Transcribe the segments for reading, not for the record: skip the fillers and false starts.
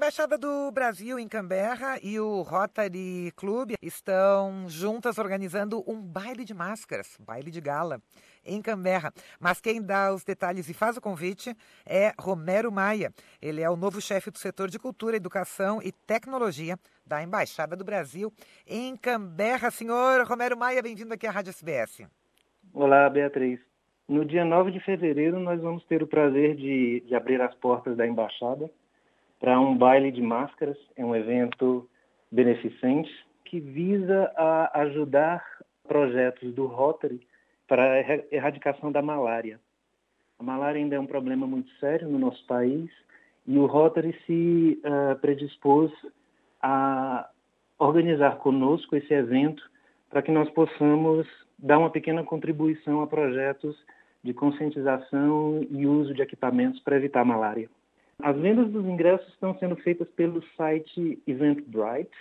Embaixada do Brasil em Canberra e o Rotary Club estão juntas organizando um baile de máscaras, baile de gala, em Canberra. Mas quem dá os detalhes e faz o convite é Romero Maia. Ele é o novo chefe do setor de Cultura, Educação e Tecnologia da Embaixada do Brasil em Canberra. Senhor Romero Maia, bem-vindo aqui à Rádio SBS. Olá, Beatriz. No dia 9 de fevereiro, nós vamos ter o prazer de abrir as portas da Embaixada para um baile de máscaras. É um evento beneficente que visa a ajudar projetos do Rotary para a erradicação da malária. A malária ainda é um problema muito sério no nosso país e o Rotary se predispôs a organizar conosco esse evento para que nós possamos dar uma pequena contribuição a projetos de conscientização e uso de equipamentos para evitar a malária. As vendas dos ingressos estão sendo feitas pelo site Eventbrite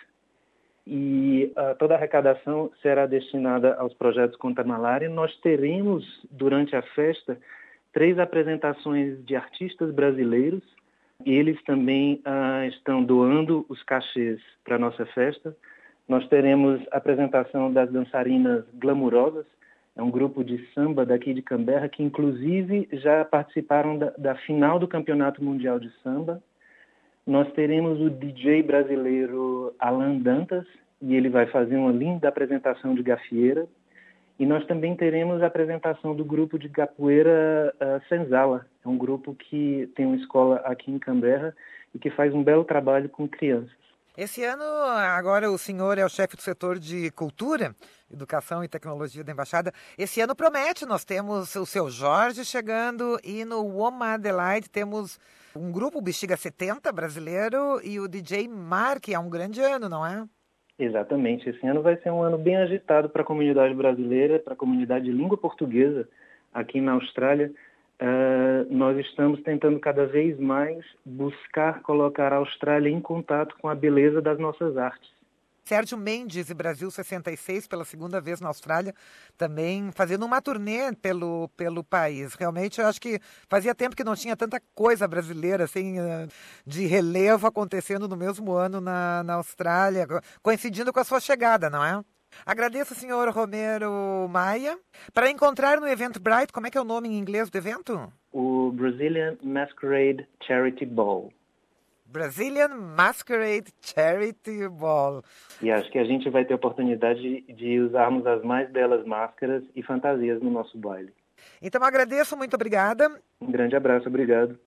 e toda a arrecadação será destinada aos projetos contra a malária. Nós teremos, durante a festa, 3 apresentações de artistas brasileiros. Eles também estão doando os cachês para a nossa festa. Nós teremos a apresentação das dançarinas Glamurosas, é um grupo de samba daqui de Canberra que, inclusive, já participaram da final do Campeonato Mundial de Samba. Nós teremos o DJ brasileiro Alan Dantas, e ele vai fazer uma linda apresentação de gafieira. E nós também teremos a apresentação do grupo de capoeira Senzala. É um grupo que tem uma escola aqui em Canberra e que faz um belo trabalho com crianças. Esse ano, agora o senhor é o chefe do setor de Cultura, Educação e Tecnologia da Embaixada. Esse ano promete, nós temos o seu Jorge chegando e no Woma Adelaide temos um grupo Bexiga 70 brasileiro e o DJ Mark. É um grande ano, não é? Exatamente. Esse ano vai ser um ano bem agitado para a comunidade brasileira, para a comunidade de língua portuguesa aqui na Austrália. Nós estamos tentando cada vez mais buscar colocar a Austrália em contato com a beleza das nossas artes. Sérgio Mendes e Brasil 66, pela segunda vez na Austrália, também fazendo uma turnê pelo país. Realmente, eu acho que fazia tempo que não tinha tanta coisa brasileira assim, de relevo acontecendo no mesmo ano na Austrália, coincidindo com a sua chegada, não é? Agradeço, senhor Romero Maia. Para encontrar no Eventbrite, como é que é o nome em inglês do evento? O Brazilian Masquerade Charity Ball. Brazilian Masquerade Charity Ball. E acho que a gente vai ter a oportunidade de usarmos as mais belas máscaras e fantasias no nosso baile. Então agradeço, muito obrigada. Um grande abraço, obrigado.